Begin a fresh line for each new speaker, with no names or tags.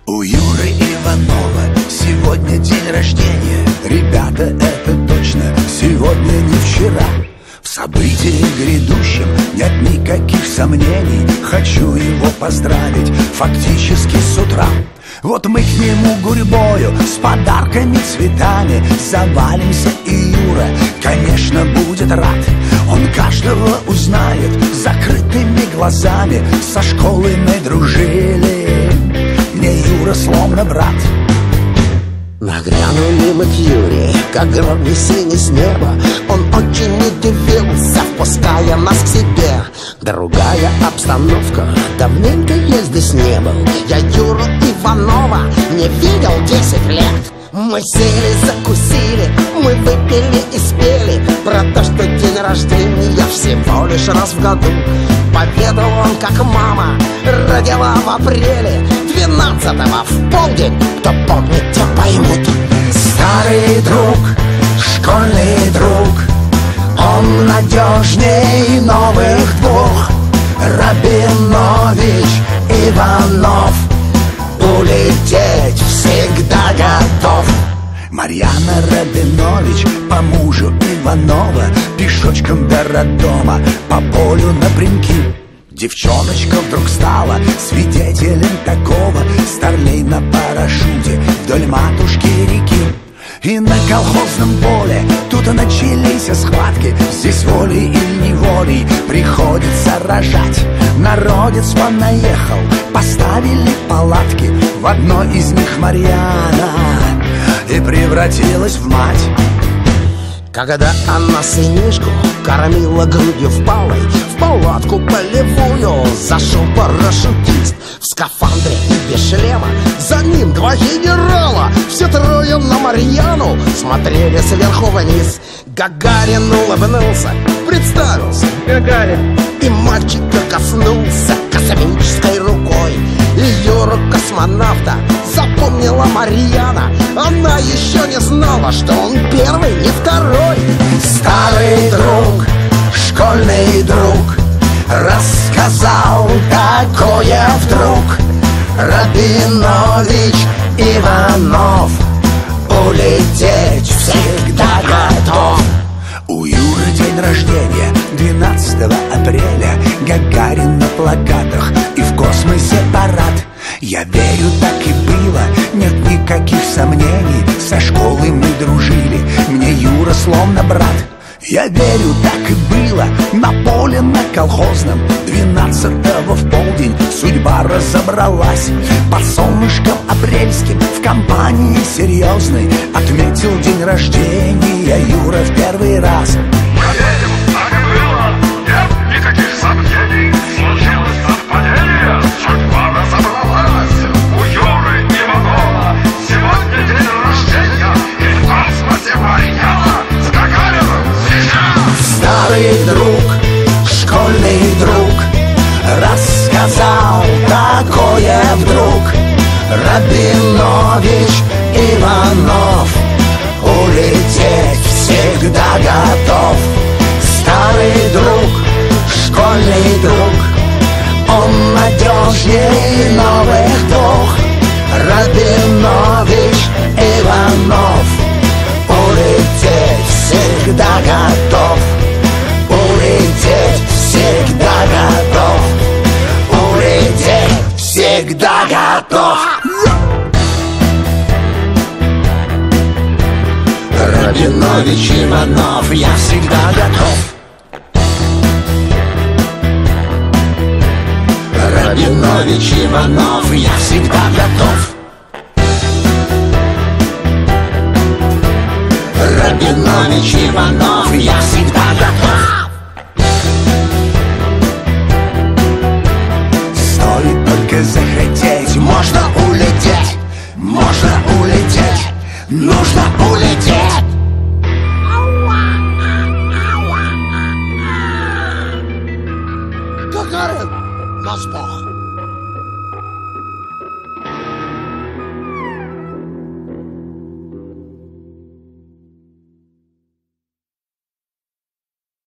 У Юры Иванова сегодня день рождения. Ребята, это точно сегодня, не вчера. В событии грядущем нет никаких сомнений. Хочу его поздравить фактически с утра. Вот мы к нему гурьбою с подарками, цветами завалимся, и Юра, конечно, будет рад. Он каждого узнает закрытыми глазами. Со школы мы дружили, мне Юра словно брат.
Нагрянули мы к Юре, как гром весенний с неба. Он очень удивился, впуская нас к себе. Другая обстановка, давненько я здесь не был. Я Юру Иванова не видел 10 лет. Мы сели, закусили, мы выпили и спели про то, что день рождения всего лишь раз в году. Поведал он, как мама родила в апреле 12-го в полдень. Кто помнит, те поймут.
Старый друг, школьный друг, он надежней новых двух. Рабинович, Иванов, улететь всегда готов. Марьяна Рабинович по мужу Иванова пешочком до роддома по полю напрямки. Девчоночка вдруг стала свидетелем такого. Старлей на парашюте вдоль матушки реки. И на колхозном поле тут начались схватки. Здесь волей или неволей приходится рожать. Народец понаехал, поставили палатки. В одной из них Марьяна и превратилась в мать.
Когда она сынишку кормила грудью впалой, в палатку полевую зашел парашютист в скафандре и без шлема. За ним 2 генерала, все трое на Марьяну смотрели сверху вниз. Гагарин улыбнулся, представился Гагарин, и мальчика коснулся космической рукой. И Юру космонавта запомнила Марьяна. Она еще не знала, что он первый, не второй.
Старый друг, школьный друг, рассказал такое вдруг. Рабинович, Иванов, улететь всегда готов. У Юры день рождения 12 апреля. Гагарин на плакатах и в космосе парад. Я верю, так и было, нет никаких сомнений. Со школы мы дружили, мне Юра словно брат. Я верю, так и было, на поле на колхозном 12-го в полдень судьба разобралась. Под солнышком апрельским в компании серьезной отметил день рождения Юра в первый раз.
Я верю, так и было, нет никаких сомнений. Случилось совпадение, судьба разобралась. У Юры Иванова сегодня день рождения, и в космосе Марьяна с Гагарином сейчас.
Старый друг, школьный друг, рассказал такое вдруг. Рабинович, Иванов, улететь всегда готов. Старый друг, школьный друг, он надежней новых двух. Рабинович, Иванов, улететь всегда готов. Улететь всегда готов. Улететь всегда готов. Рабинович, Иванов, я всегда готов. Рабинович, Иванов, я всегда готов. Рабинович, Иванов, я всегда готов. Стоит только захотеть, можно улететь, нужно улететь.